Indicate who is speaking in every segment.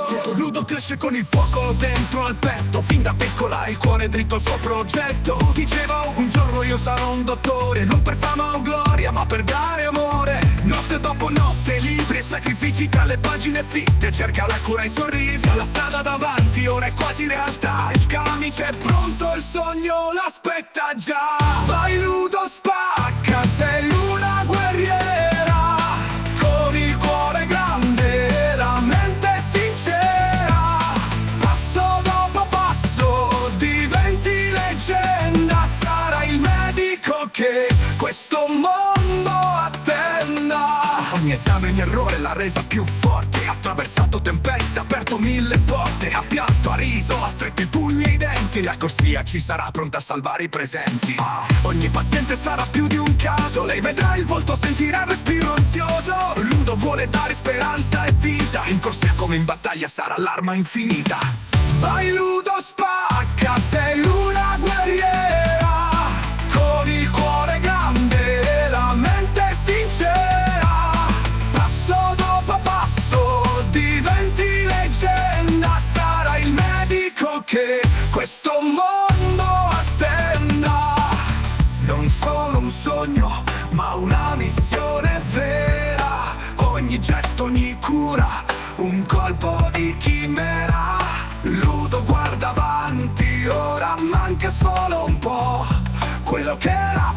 Speaker 1: Ludo cresce con il fuoco dentro al petto. Fin da piccola il cuore dritto al suo progetto. Diceva un giorno io sarò un dottore, non per fama o gloria ma per dare amore. Notte dopo notte, libri e sacrifici tra le pagine fitte. Cerca la cura e i sorrisi, la strada davanti ora è quasi realtà. Il camice è pronto, il sogno l'aspetta già. Vai Ludo, spacca, sei una guerriera, con il cuore grande e la mente sincera. Passo dopo passo diventi leggenda, sarai il medico che questo mondo attenda. Ogni esame, ogni errore l'ha resa più forte. Ha attraversato tempeste, ha aperto 1000 porte. Ha pianto, ha riso, ha stretto i pugni e i denti. La corsia ci sarà pronta a salvare i presenti. Ogni paziente sarà più di un caso. Lei vedrà il volto, sentirà il respiro ansioso. Ludo vuole dare speranza e vita. In corsia come in battaglia sarà l'arma infinita. Vai Ludo, spacca, sei una guerriera, con il cuore grande e la mente sincera. Passo dopo passo diventi leggenda, sarai il medico che questo mondo attenda. Non solo un sogno, ma una missione vera. Ogni gesto, ogni cura, un colpo di chimera. Ludo guarda avanti, ora manca solo un po'. Quello che era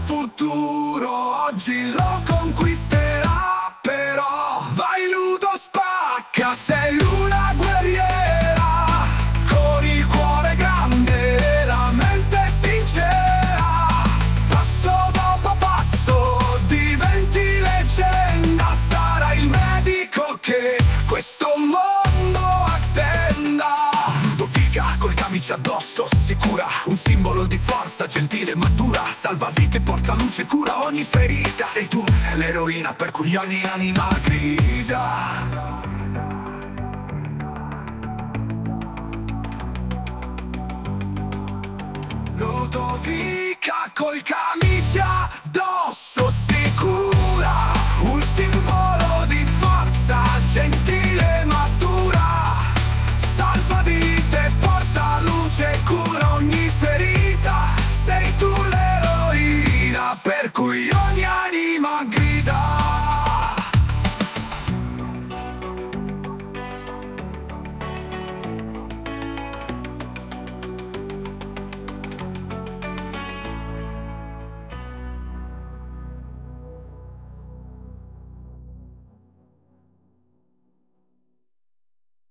Speaker 1: futuro oggi lo conquisterà però. Vai Ludo, spacca, sei una guerriera, con il cuore grande e la mente sincera. Passo dopo passo diventi leggenda, sarai il medico che questo mondo attenda. Ludovica col camice addosso, sicura, un simbolo di forza, gentile e matura. Salva vite, porta luce, cura ogni ferita. Sei tu l'eroina per cui ogni anima grida. Ludovica col camice